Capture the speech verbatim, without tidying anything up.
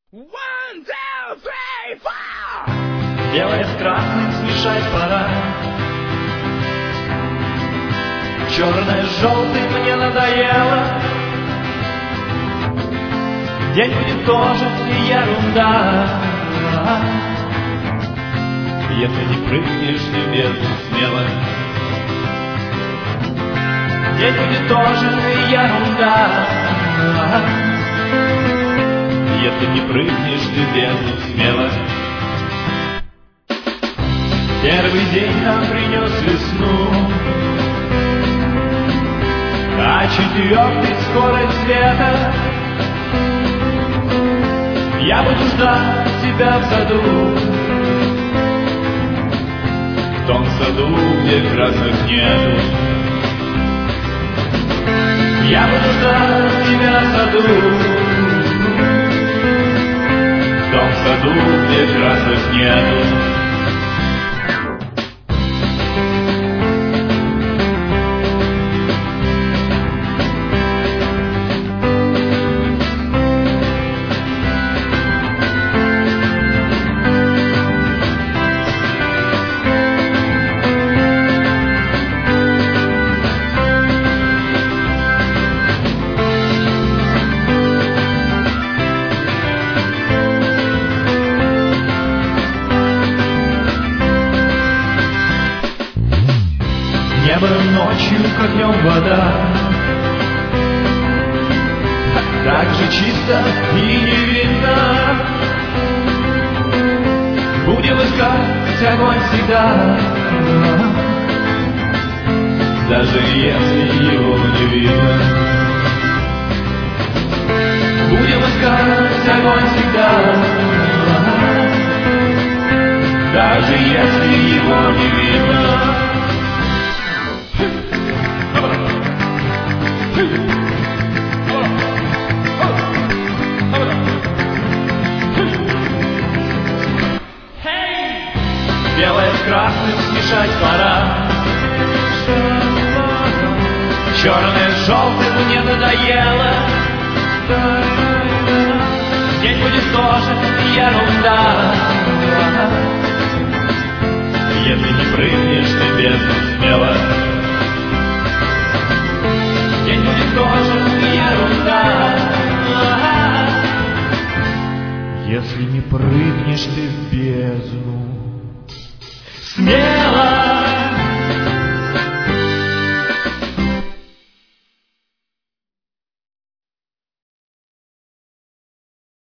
One, two, three, four. Белое с красным смешать пора. Черное с желтым мне надоело. День будет тоже ерунда, если не прыгнешь в бездну смело. День будет тоже ерунда, если не прыгнешь в бездну смело. Первый день нам принес весну, а четвертый — скорость света. Я буду ждать тебя в саду, в том саду, где красок нету. Я буду ждать тебя в саду, в том саду, где красок нету. Небо ночью, как днем вода, так же чисто и невинно. Будем искать огонь всегда, даже если его не видно. Будем искать огонь всегда, даже если его не видно. Белое с красным смешать пора. Черное с желтым мне надоело. День будет тоже ерунда, если не прыгнешь ты бездну смело.